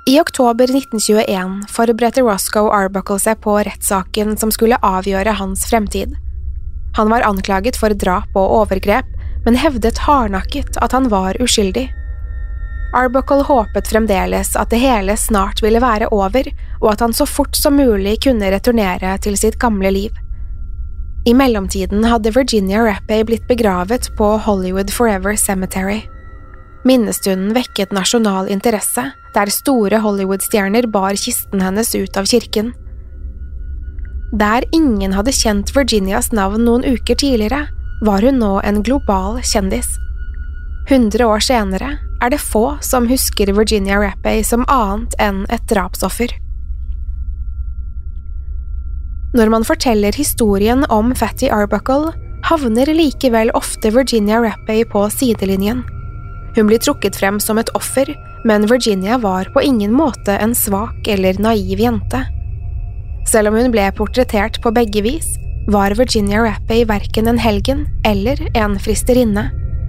I oktober 1921 forberedte Roscoe Arbuckle seg på rettssaken som skulle avgjøre hans fremtid. Han var anklaget for drap og overgrep, men hevdet hardnakket at han var uskyldig. Arbuckle håpet fremdeles at det hele snart ville være over, og at han så fort som mulig kunne returnere til sitt gamle liv. I mellomtiden hadde Virginia Rappe blitt begravet på Hollywood Forever Cemetery. Minnestunden vekket nasjonal interesse, der store Hollywood-stjerner bar kisten hennes ut av kirken. Der ingen hadde kjent Virginias navn noen uker tidligere, var hun nå en global kjendis. 100 år senere er det få som husker Virginia Rappe som annet enn et drapsoffer. Når man forteller historien om Fatty Arbuckle, havner likevel ofte Virginia Rappe på sidelinjen. Hun blir trukket frem som et offer, men Virginia var på ingen måte en svak eller naiv jente. Selv om hun ble portrettert på begge vis, var Virginia Rappe hverken en helgen eller en fristerinne.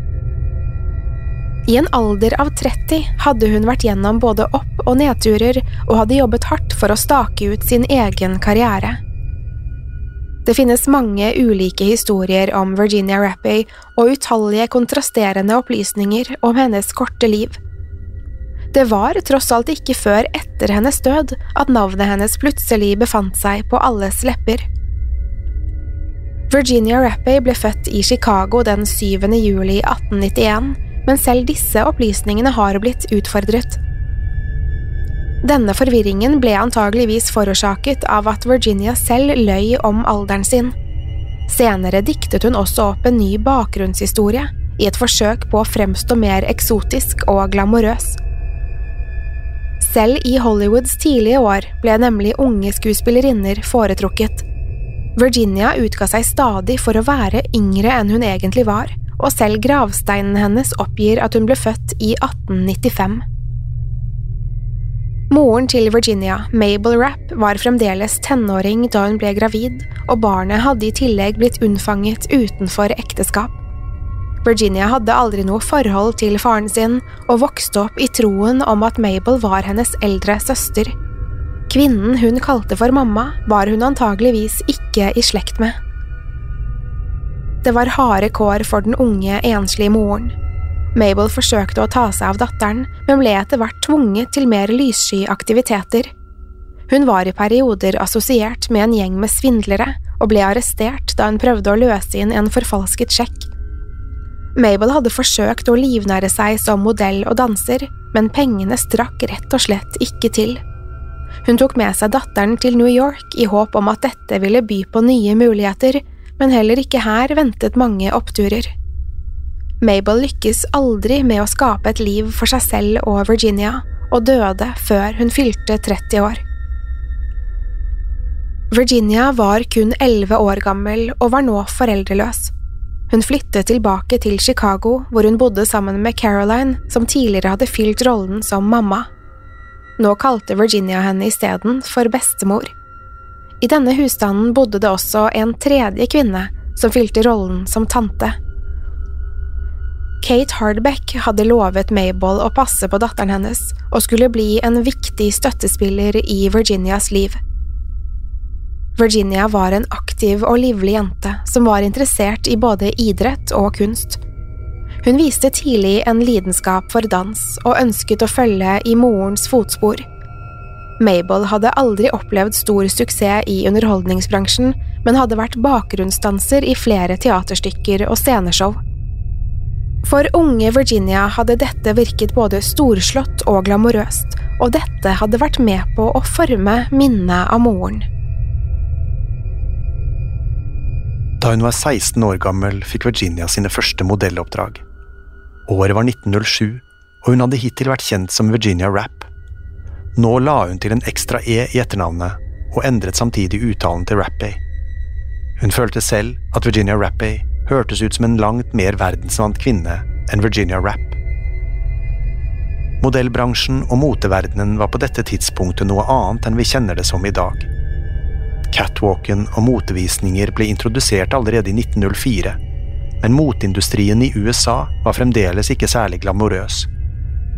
I en alder av 30 hadde hun vært gjennom både opp- og nedturer og hadde jobbet hardt for å stake ut sin egen karriere. Det finnes mange ulike historier om Virginia Rappe og utallige kontrasterende opplysninger om hennes korte liv. Det var tross alt ikke før etter hennes død at navnet hennes plutselig befant seg på alles lepper. Virginia Rappe ble født i Chicago den 7. juli 1891, men selv disse opplysningene har blitt utfordret. Denne forvirringen ble antageligvis forårsaket av at Virginia selv løy om alderen sin. Senere diktet hun også opp en ny bakgrunnshistorie, i et forsøk på å fremstå mer eksotisk og glamorøs. Selv i Hollywoods tidlige år ble nemlig unge skuespillerinner foretrukket. Virginia utga seg stadig for å være yngre enn hun egentlig var, og selv gravsteinen hennes oppgir at hun ble født i 1895. Moren til Virginia, Mabel Rapp, var fremdeles tenåring da hun ble gravid, og barnet hadde i tillegg blitt unnfanget utenfor ekteskap. Virginia hadde aldri noe forhold til faren sin, og vokste opp i troen om at Mabel var hennes eldre søster. Kvinnen hun kalte for mamma, var hun antageligvis ikke i slekt med. Det var harde kår for den unge, enslige moren. Mabel forsøkte å ta seg av datteren, men ble etter hvert tvunget til mer lyssky aktiviteter. Hun var i perioder assosiert med en gjeng med svindlere, og ble arrestert da hun prøvde å løse inn en forfalsket sjekk. Mabel hadde forsøkt å livnære seg som modell og danser, men pengene strakk rett og slett ikke til. Hun tok med seg datteren til New York i håp om at dette ville by på nye muligheter, men heller ikke her ventet mange oppturer. Mabel lykkes aldri med å skape et liv for seg selv og Virginia, og døde før hun fylte 30 år. Virginia var kun 11 år gammel og var nå foreldreløs. Hun flyttet tilbake til Chicago, hvor hun bodde sammen med Caroline, som tidligere hadde fylt rollen som mamma. Nå kalte Virginia henne i stedet for bestemor. I denne husstanden bodde det også en tredje kvinne som fylte rollen som tante. Kate Hardbeck hadde lovet Mabel å passe på datteren hennes og skulle bli en viktig støttespiller i Virginias liv. Virginia var en aktiv og livlig jente som var interessert i både idrett og kunst. Hun viste tidlig en lidenskap for dans og ønsket å følge i morens fotspor. Mabel hadde aldri opplevd stor suksess i underholdningsbransjen, men hadde vært bakgrunnsdanser i flere teaterstykker og sceneshow. For unge Virginia hadde dette virket både storslått og glamorøst, og dette hadde vært med på å forme minnet av moren. Da hun var 16 år gammel, fikk Virginia sine første modelloppdrag. Året var 1907, og hun hadde hittil vært kjent som Virginia Rapp. Nå la hun til en ekstra E i etternavnet, og endret samtidig uttalen til Rappe. Hun følte selv at Virginia Rappe hørtes ut som en langt mer verdensvant kvinne enn Virginia Rapp. Modellbransjen og moteverdenen var på dette tidspunktet noe annet enn vi kjenner det som i dag. Catwalken og motevisninger ble introdusert allerede i 1904, men moteindustrien i USA var fremdeles ikke særlig glamorøs.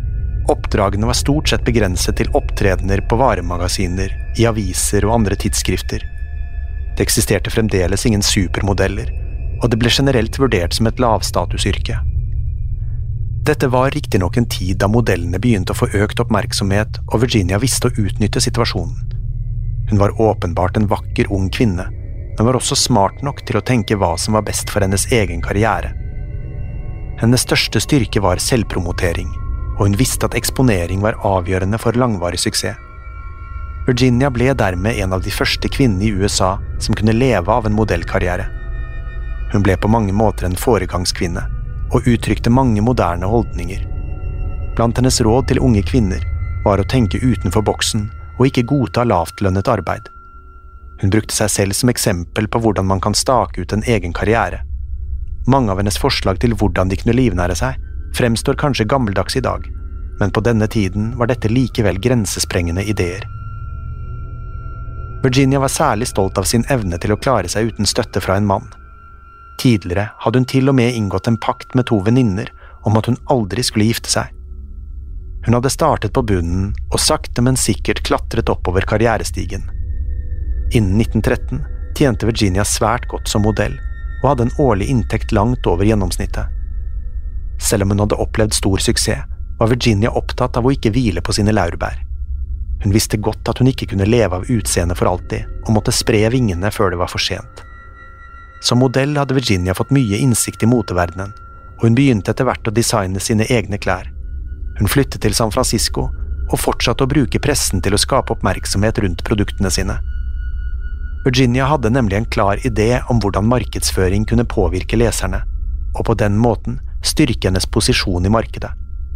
Oppdragene var stort sett begrenset til opptredener på varemagasiner, i aviser og andre tidsskrifter. Det eksisterte fremdeles ingen supermodeller, og det ble generelt vurdert som et lavstatusyrke. Dette var riktignok en tid da modellene begynte å få økt oppmerksomhet, og Virginia visste å utnytte situasjonen. Hun var åpenbart en vakker ung kvinne, men var også smart nok til å tenke hva som var best for hennes egen karriere. Hennes største styrke var selvpromotering, og hun visste at eksponering var avgjørende for langvarig suksess. Virginia ble dermed en av de første kvinnene i USA som kunne leve av en modellkarriere. Hun ble på mange måter en foregangskvinne, og uttrykte mange moderne holdninger. Blant hennes råd til unge kvinner var å tenke utenfor boksen og ikke godta lavtlønnet arbeid. Hun brukte seg selv som eksempel på hvordan man kan stake ut en egen karriere. Mange av hennes forslag til hvordan de kunne livnære seg, fremstår kanskje gammeldags i dag, men på denne tiden var dette likevel grensesprengende ideer. Virginia var særlig stolt av sin evne til å klare seg uten støtte fra en mann. Tidligere hadde hun til og med inngått en pakt med 2 venninner om at hun aldri skulle gifte seg. Hun hadde startet på bunnen og sakte, men sikkert klatret oppover karrierestigen. Innen 1913 tjente Virginia svært godt som modell, og hadde en årlig inntekt langt over gjennomsnittet. Selv om hun hadde opplevd stor suksess, var Virginia opptatt av å ikke hvile på sine laurbær. Hun visste godt at hun ikke kunne leve av utseende for alltid, og måtte spre vingene før det var for sent. Som modell hadde Virginia fått mye innsikt i moteverdenen, og hun begynte etter hvert å designe sine egne klær. Hun flyttet til San Francisco, og fortsatte å bruke pressen til å skape oppmerksomhet rundt produktene sine. Virginia hadde nemlig en klar idé om hvordan markedsføring kunne påvirke leserne, og på den måten styrke hennes posisjon i markedet.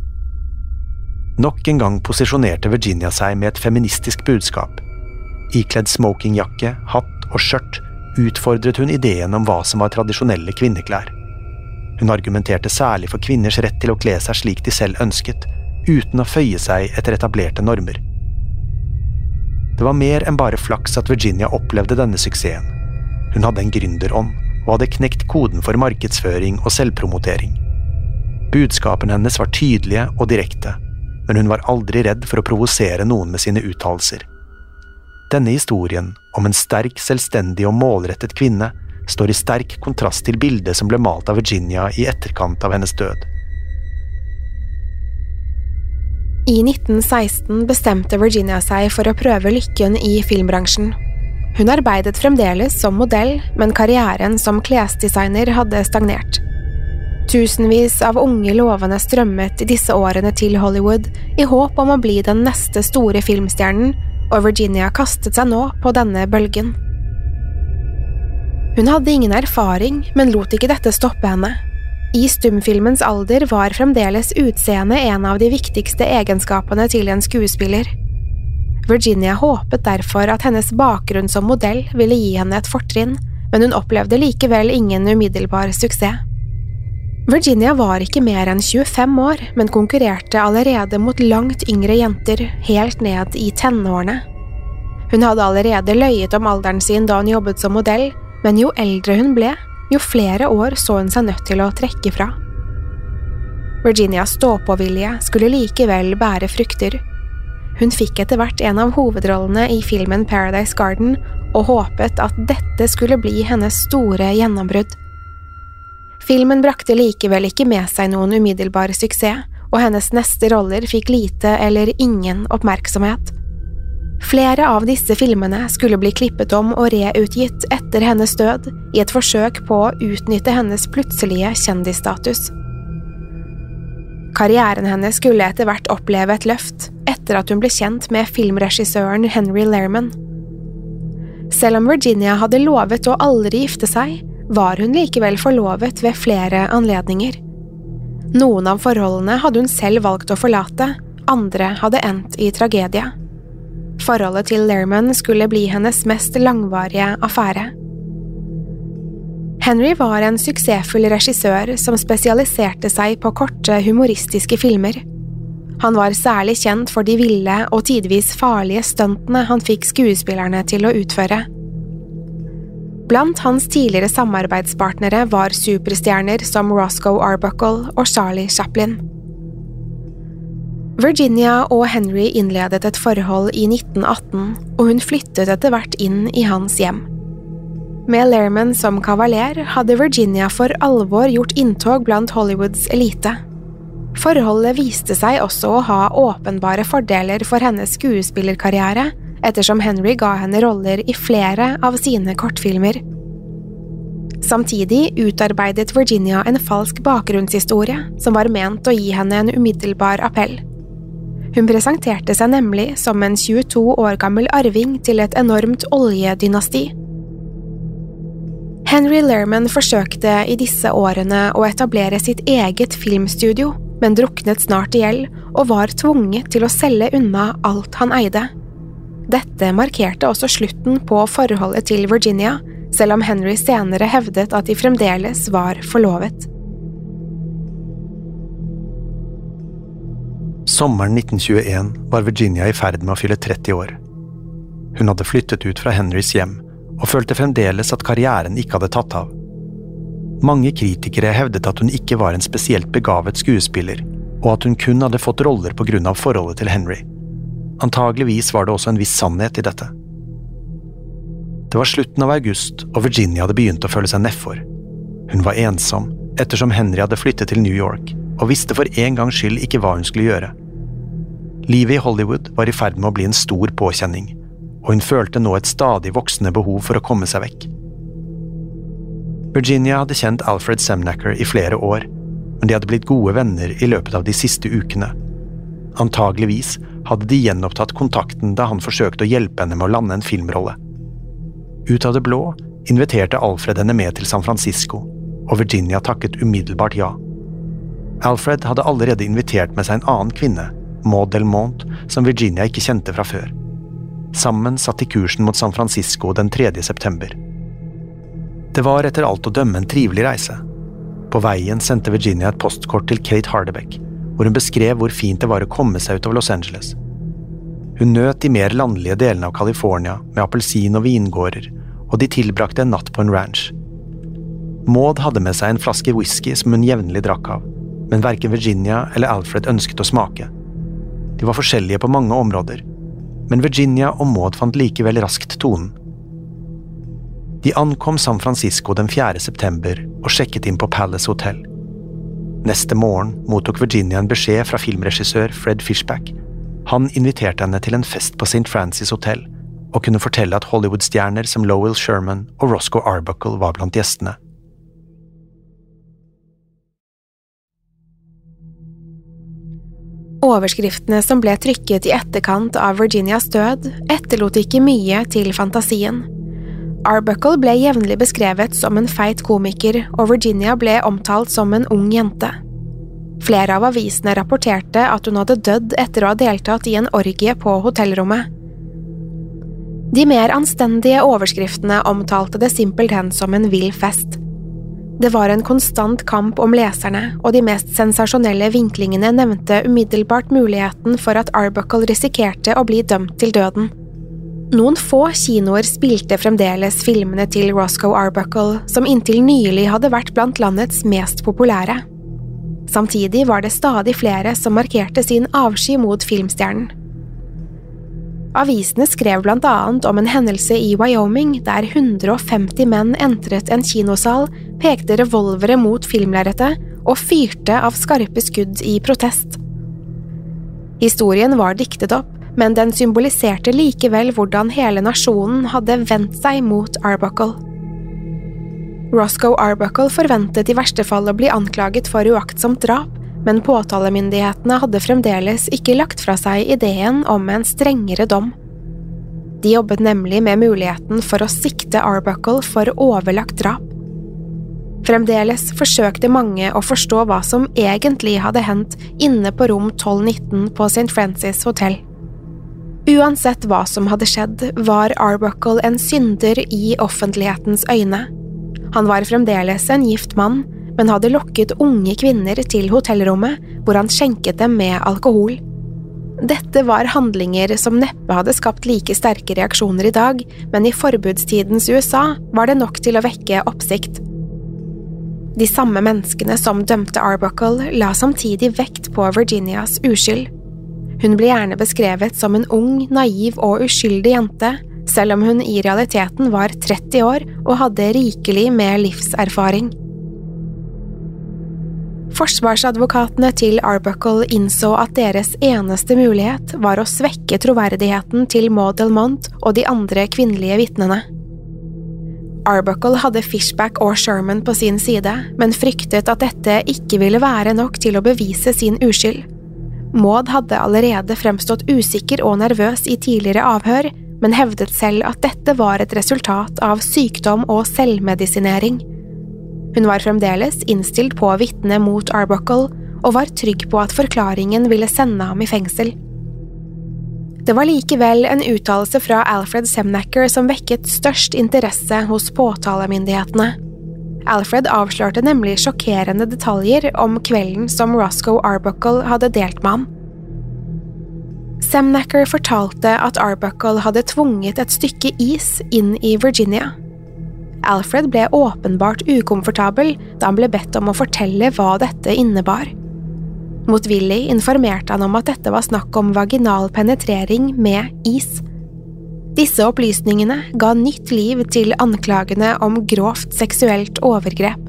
Nok en gang posisjonerte Virginia seg med et feministisk budskap. Ikledd smokingjakke, hatt og skjørt utfordret hun ideen om hva som var tradisjonelle kvinneklær. Hun argumenterte særlig for kvinners rett til å kle seg slik de selv ønsket, uten å føye seg etter etablerte normer. Det var mer enn bare flaks at Virginia opplevde denne suksessen. Hun hadde en gründerånd, og hadde knekt koden for markedsføring og selvpromotering. Budskapen hennes var tydelige og direkte, men hun var aldri redd for å provosere noen med sine uttalelser. Denne historien om en sterk, selvstendig og målrettet kvinne står i sterk kontrast til bildet som ble malt av Virginia i etterkant av hennes død. I 1916 bestemte Virginia seg for å prøve lykken i filmbransjen. Hun arbeidet fremdeles som modell, men karrieren som klesdesigner hadde stagnert. Tusenvis av unge lovende strømmet i disse årene til Hollywood i håp om å bli den neste store filmstjernen, og Virginia kastet seg nå på denne bølgen. Hun hadde ingen erfaring, men lot ikke dette stoppe henne. I stumfilmens alder var fremdeles utseende en av de viktigste egenskapene til en skuespiller. Virginia håpet derfor at hennes bakgrunn som modell ville gi henne et fortrinn, men hun opplevde likevel ingen umiddelbar suksess. Virginia var ikke mer enn 25 år, men konkurrerte allerede mot langt yngre jenter, helt ned i tenårene. Hun hadde allerede løyet om alderen sin da hun jobbet som modell, men jo eldre hun ble, jo flere år så hun seg nødt til å trekke fra. Virginias stå-på-vilje skulle likevel bære frukter. Hun fikk etter hvert en av hovedrollene i filmen Paradise Garden, og håpet at dette skulle bli hennes store gjennombrudd. Filmen brakte likevel ikke med seg noen umiddelbar suksess, og hennes neste roller fikk lite eller ingen oppmerksomhet. Flere av disse filmene skulle bli klippet om og reutgitt etter hennes død, i et forsøk på å utnytte hennes plutselige kjendisstatus. Karrieren hennes skulle etter hvert oppleve et løft, etter at hun ble kjent med filmregissøren Henry Lehrman. Selv om Virginia hadde lovet å aldri gifte seg, var hun likevel forlovet ved flere anledninger. Noen av forholdene hadde hun selv valgt å forlate, andre hadde endt i tragedie. Forholdet til Lehrman skulle bli hennes mest langvarige affære. Henry var en suksessfull regissør som spesialiserte seg på korte, humoristiske filmer. Han var særlig kjent for de ville og tidvis farlige stuntene han fikk skuespillerne til å utføre. Blant hans tidligere samarbeidspartnere var superstjerner som Roscoe Arbuckle og Charlie Chaplin. Virginia og Henry innledet et forhold i 1918, og hun flyttet etter hvert inn i hans hjem. Med Lehrman som kavaler hadde Virginia for alvor gjort inntog blant Hollywoods elite. Forholdet viste seg også å ha åpenbare fordeler for hennes skuespillerkarriere, ettersom Henry ga henne roller i flere av sine kortfilmer. Samtidig utarbeidet Virginia en falsk bakgrunnshistorie som var ment å gi henne en umiddelbar appell. Hun presenterte seg nemlig som en 22 år gammel arving til et enormt oljedynasti. Henry Lehrman forsøkte i disse årene å etablere sitt eget filmstudio, men druknet snart i gjeld og var tvunget til å selge unna alt han eide. Dette markerte også slutten på forholdet til Virginia, selv om Henry senere hevdet at de fremdeles var forlovet. Sommeren 1921 var Virginia i ferd med å fylle 30 år. Hun hadde flyttet ut fra Henrys hjem, og følte fremdeles at karrieren ikke hadde tatt av. Mange kritikere hevdet at hun ikke var en spesielt begavet skuespiller, og at hun kun hadde fått roller på grunn av forholdet til Henry. Antageligvis var det også en viss sannhet i dette. Det var slutten av august, og Virginia hadde begynt å føle seg nedfor. Hun var ensom, ettersom Henry hadde flyttet til New York, og visste for en gangs skyld ikke hva hun skulle gjøre. Livet i Hollywood var i ferd med å bli en stor påkjenning, og hun følte nå et stadig voksende behov for å komme seg vekk. Virginia hadde kjent Alfred Semnacher i flere år, men de hadde blitt gode venner i løpet av de siste ukene. Antageligvis hadde de gjenopptatt kontakten da han forsøkte å hjelpe henne med å lande en filmrolle. Ut av det blå inviterte Alfred henne med til San Francisco, og Virginia takket umiddelbart ja. Alfred hadde allerede invitert med seg en annen kvinne, Maud Delmont, som Virginia ikke kjente fra før. Sammen satt de kursen mot San Francisco den 3. september. Det var etter alt å dømme en trivelig reise. På veien sendte Virginia et postkort til Kate Hardebecke, hvor hun beskrev hvor fint det var å komme seg ut av Los Angeles. Hun nøt de mer landlige delene av California med appelsin- og vingårder, og de tilbrakte en natt på en ranch. Maud hadde med seg en flaske whisky som hun jevnlig drakk av, men hverken Virginia eller Alfred ønsket å smake. De var forskjellige på mange områder, men Virginia og Maud fant likevel raskt tonen. De ankom San Francisco den 4. september og sjekket inn på Palace Hotel. Neste morgen mottok Virginia en beskjed fra filmregissør Fred Fishback. Han inviterte henne til en fest på St. Francis Hotel, og kunne fortelle at Hollywood-stjerner som Lowell Sherman og Roscoe Arbuckle var blant gjestene. Overskriftene som ble trykket i etterkant av Virginias død, etterlot ikke mye til fantasien. Arbuckle ble jevnlig beskrevet som en feit komiker, og Virginia ble omtalt som en ung jente. Flere av avisene rapporterte at hun hadde dødd etter å ha deltatt i en orgie på hotellrommet. De mer anstendige overskriftene omtalte det simpelthen som en vill fest. Det var en konstant kamp om leserne, og de mest sensasjonelle vinklingene nevnte umiddelbart muligheten for at Arbuckle risikerte å bli dømt til døden. Noen få kinoer spilte fremdeles filmene til Roscoe Arbuckle, som inntil nylig hadde vært blant landets mest populære. Samtidig var det stadig flere som markerte sin avsky mot filmstjernen. Avisene skrev blant annet om en hendelse i Wyoming der 150 menn entret en kinosal, pekte revolvere mot filmlerretet og fyrte av skarpe skudd i protest. Historien var diktet opp, men den symboliserte likevel hvordan hele nasjonen hadde vendt seg mot Arbuckle. Roscoe Arbuckle forventet i verste fall å bli anklaget for uaktsomt drap, men påtalemyndighetene hadde fremdeles ikke lagt fra seg ideen om en strengere dom. De jobbet nemlig med muligheten for å sikte Arbuckle for overlagt drap. Fremdeles forsøkte mange å forstå hva som egentlig hadde hendt inne på rom 1219 på St. Francis Hotel. Uansett hva som hadde skjedd, var Arbuckle en synder i offentlighetens øyne. Han var fremdeles en gift mann, men hadde lokket unge kvinner til hotellrommet, hvor han skjenket dem med alkohol. Dette var handlinger som neppe hadde skapt like sterke reaksjoner i dag, men i forbudstidens USA var det nok til å vekke oppsikt. De samme menneskene som dømte Arbuckle la samtidig vekt på Virginias uskyld. Hun ble gjerne beskrevet som en ung, naiv og uskyldig jente, selv om hun i realiteten var 30 år og hadde rikelig med livserfaring. Forsvarsadvokatene til Arbuckle innså at deres eneste mulighet var å svekke troverdigheten til Maud Delmont og de andre kvinnelige vitnene. Arbuckle hadde Fishback og Sherman på sin side, men fryktet at dette ikke ville være nok til å bevise sin uskyld. Maud hadde allerede fremstått usikker og nervøs i tidligere avhør, men hevdet selv at dette var et resultat av sykdom og selvmedisinering. Hun var fremdeles innstilt på å vitne mot Arbuckle, og var trygg på at forklaringen ville sende ham i fengsel. Det var likevel en uttalelse fra Alfred Semnacher som vekket størst interesse hos påtalemyndighetene. Alfred avslørte nemlig sjokkerende detaljer om kvelden som Roscoe Arbuckle hadde delt med ham. Semnacher fortalte at Arbuckle hadde tvunget et stykke is inn i Virginia. Alfred ble åpenbart ukomfortabel da han ble bedt om å fortelle hva dette innebar. Motvillig informerte han om at dette var snakk om vaginal penetrering med is. Disse opplysningene ga nytt liv til anklagene om grovt seksuelt overgrep.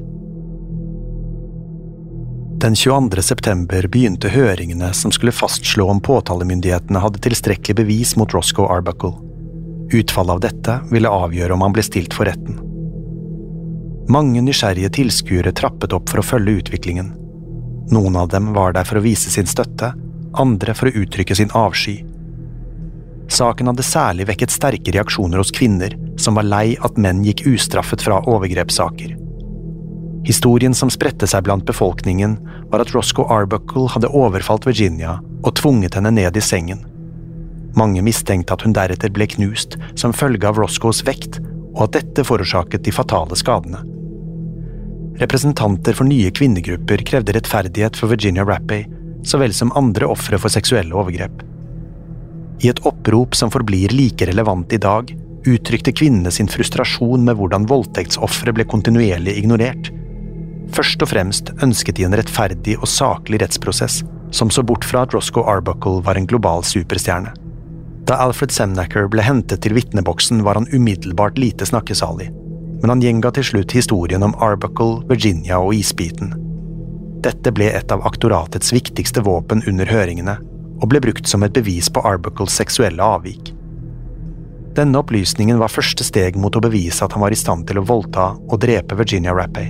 Den 22. september begynte høringene som skulle fastslå om påtalemyndighetene hadde tilstrekkelig bevis mot Roscoe Arbuckle. Utfallet av dette ville avgjøre om han ble stilt for retten. Mange nysgjerrige tilskuere trappet opp for å følge utviklingen. Noen av dem var der for å vise sin støtte, andre for å uttrykke sin avsky. Saken hadde særlig vekket sterke reaksjoner hos kvinner som var lei at menn gikk ustraffet fra overgrepssaker. Historien som spredte seg blant befolkningen var at Roscoe Arbuckle hadde overfalt Virginia og tvunget henne ned i sengen. Mange mistenkte at hun deretter ble knust som følge av Roscoes vekt, og at dette forårsaket de fatale skadene. Representanter for nye kvinnegrupper krevde rettferdighet for Virginia Rappe, så vel som andre ofre for seksuelle overgrep. I et opprop som forblir like relevant i dag, uttrykte kvinnene sin frustrasjon med hvordan voldtektsofre ble kontinuerlig ignorert. Først og fremst ønsket de en rettferdig og saklig rettsprosess, som så bort fra at Roscoe Arbuckle var en global superstjerne. Da Alfred Semnacher ble hentet til vitneboksen var han umiddelbart lite snakkesalig, men han gjenga til slutt historien om Arbuckle, Virginia og isbiten. Dette ble et av aktoratets viktigste våpen under høringene, og ble brukt som et bevis på Arbuckles seksuelle avvik. Denne opplysningen var første steg mot å bevise at han var i stand til å voldta og drepe Virginia Rappe.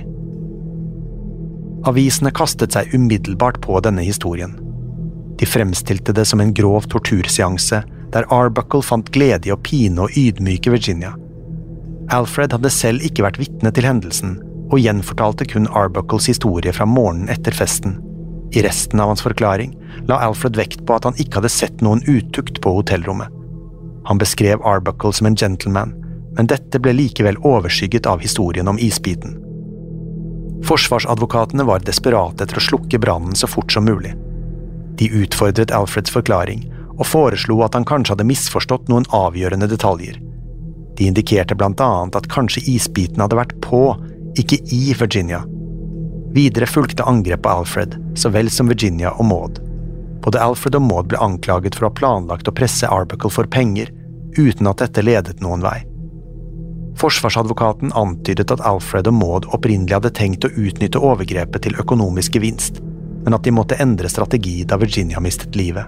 Avisene kastet seg umiddelbart på denne historien. De fremstilte det som en grov torturseanse, der Arbuckle fant glede i å pine og ydmyke Virginia. Alfred hadde selv ikke vært vitne til hendelsen, og gjenfortalte kun Arbuckles historie fra morgenen etter festen. I resten av hans forklaring la Alfred vekt på at han ikke hadde sett noen utukt på hotellrommet. Han beskrev Arbuckle som en gentleman, men dette ble likevel overskygget av historien om isbiten. Forsvarsadvokatene var desperate etter å slukke brannen så fort som mulig. De utfordret Alfreds forklaring, og foreslo at han kanskje hadde misforstått noen avgjørende detaljer. De indikerte blant annet at kanskje isbiten hadde vært på, ikke i Virginia. Videre fulgte angrep på Alfred, så vel som Virginia og Maud. Både Alfred og Maud ble anklaget for å ha planlagt å presse Arbuckle for penger, uten at dette ledet noen vei. Forsvarsadvokaten antydet at Alfred og Maud opprinnelig hadde tenkt å utnytte overgrepet til økonomisk gevinst, men at de måtte endre strategi da Virginia mistet livet.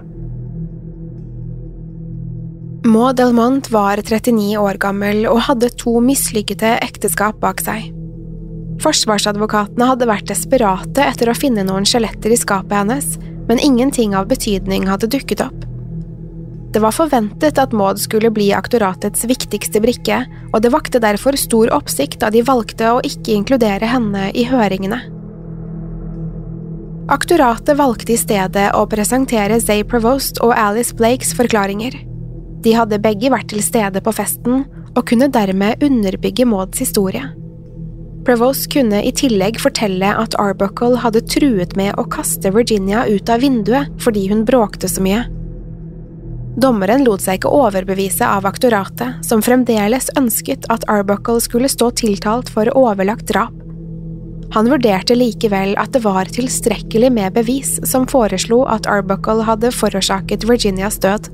Maud Delmont var 39 år gammel og hadde 2 mislykkede ekteskap bak seg. Forsvarsadvokatene hadde vært desperate etter å finne noen skjeletter i skapet hennes, men ingenting av betydning hadde dukket opp. Det var forventet at Maud skulle bli aktoratets viktigste brikke, og det vakte derfor stor oppsikt da de valgte å ikke inkludere henne i høringene. Aktoratet valgte i stedet å presentere Zay Provost og Alice Blakes forklaringer. De hadde begge vært til stede på festen, og kunne dermed underbygge Mauds historie. Provost kunne i tillegg fortelle at Arbuckle hadde truet med å kaste Virginia ut av vinduet fordi hun bråkte så mye. Dommeren lot seg ikke overbevise av aktoratet, som fremdeles ønsket at Arbuckle skulle stå tiltalt for overlagt drap. Han vurderte likevel at det var tilstrekkelig med bevis som foreslo at Arbuckle hadde forårsaket Virginias død.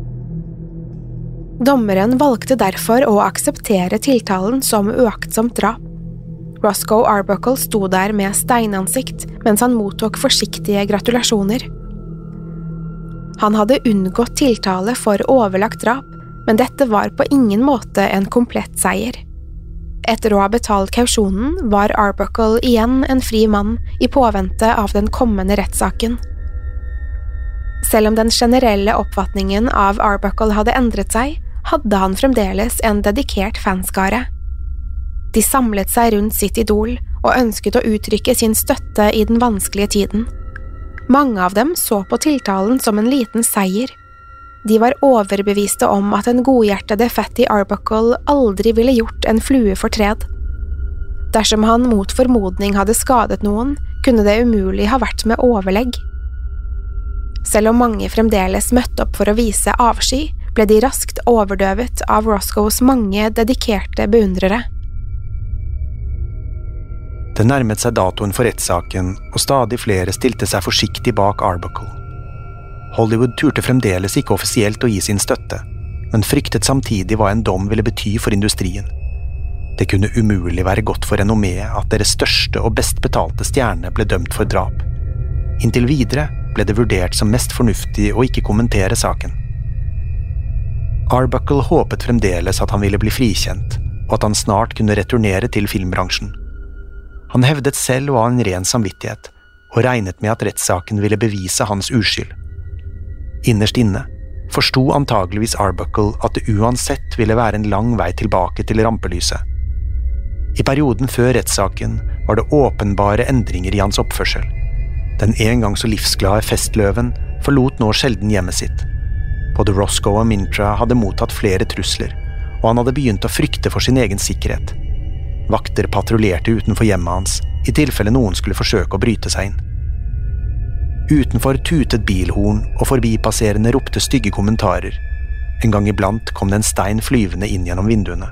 Dommeren valgte derfor å akseptere tiltalen som uaktsomt drap. Roscoe Arbuckle sto der med steinansikt mens han mottok forsiktige gratulasjoner. Han hadde unngått tiltale for overlagt drap, men dette var på ingen måte en komplett seier. Etter å ha betalt kausjonen var Arbuckle igjen en fri mann i påvente av den kommende rettssaken. Selv om den generelle oppfatningen av Arbuckle hadde endret seg, hadde han fremdeles en dedikert fanskare. De samlet seg rundt sitt idol og ønsket å uttrykke sin støtte i den vanskelige tiden. Mange av dem så på tiltalen som en liten seier. De var overbeviste om at den godhjertede Fatty Arbuckle aldri ville gjort en flue fortred. Dersom han mot formodning hadde skadet noen, kunne det umulig ha vært med overlegg. Selv om mange fremdeles møtte opp for å vise avsky, ble de raskt overdøvet av Roscoes mange dedikerte beundrere. Det nærmet seg datoen for rettssaken, og stadig flere stilte seg forsiktig bak Arbuckle. Hollywood turte fremdeles ikke offisielt å gi sin støtte, men fryktet samtidig hva en dom ville bety for industrien. Det kunne umulig være godt for renommeet at deres største og best betalte stjerne ble dømt for drap. Inntil videre ble det vurdert som mest fornuftig å ikke kommentere saken. Arbuckle håpet fremdeles at han ville bli frikjent, og at han snart kunne returnere til filmbransjen. Han hevdet selv å ha en ren samvittighet, og regnet med at rettssaken ville bevise hans uskyld. Innerst inne forsto antageligvis Arbuckle at det uansett ville være en lang vei tilbake til rampelyset. I perioden før rettssaken var det åpenbare endringer i hans oppførsel. Den en gang så livsglade festløven forlot nå sjelden hjemmet sitt. Både Roscoe og Mintra hadde mottatt flere trusler, og han hadde begynt å frykte for sin egen sikkerhet. Vakter patruljerte utenfor hjemmet hans, i tilfelle noen skulle forsøke å bryte seg inn. Utenfor tutet bilhorn, og forbipasserende ropte stygge kommentarer. En gang iblant kom det en stein flyvende inn gjennom vinduene.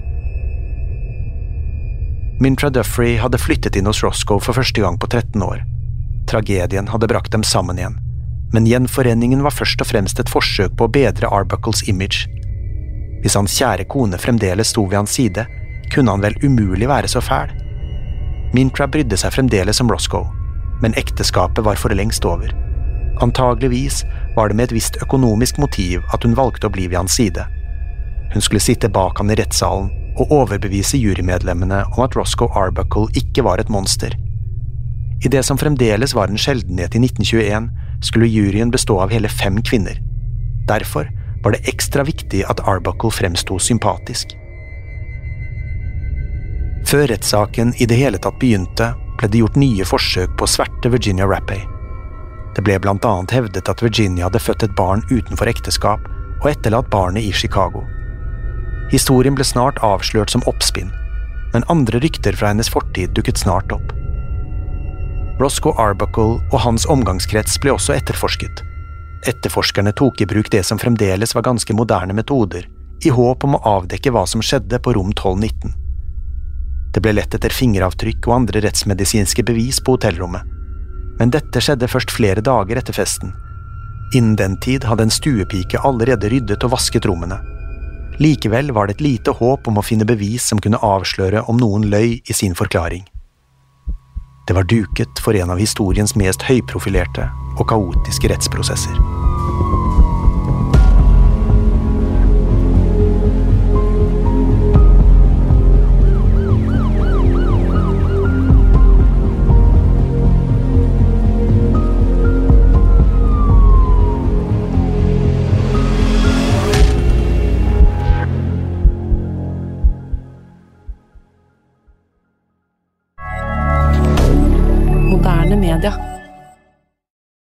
Mintra Duffrey hadde flyttet inn hos Roscoe for første gang på 13 år. Tragedien hadde brakt dem sammen igjen, men gjenforeningen var først og fremst et forsøk på å bedre Arbuckles image. Hvis hans kjære kone fremdeles sto ved hans side, kunne han vel umulig være så fæl. Mintra brydde seg fremdeles om Roscoe, men ekteskapet var for lengst over. Antageligvis var det med et visst økonomisk motiv at hun valgte å bli ved hans side. Hun skulle sitte bak han i rettssalen og overbevise jurymedlemmene om at Roscoe Arbuckle ikke var et monster. I det som fremdeles var en sjeldenhet i 1921, skulle juryen bestå av hele 5 kvinner. Derfor var det ekstra viktig at Arbuckle fremsto sympatisk. Før rettssaken i det hele tatt begynte, ble det gjort nye forsøk på å sverte Virginia Rappe. Det ble blant annet hevdet at Virginia hadde født et barn utenfor ekteskap og etterlatt barnet i Chicago. Historien ble snart avslørt som oppspinn, men andre rykter fra hennes fortid dukket snart opp. Roscoe Arbuckle og hans omgangskrets ble også etterforsket. Etterforskerne tok i bruk det som fremdeles var ganske moderne metoder, i håp om å avdekke hva som skjedde på rom 1219. Det ble lett etter fingeravtrykk og andre rettsmedisinske bevis på hotellrommet. Men dette skjedde først flere dager etter festen. Innen den tid hadde en stuepike allerede ryddet og vasket rommene. Likevel var det et lite håp om å finne bevis som kunne avsløre om noen løy i sin forklaring. Det var duket for en av historiens mest høyprofilerte og kaotiske rettsprosesser. Moderne media.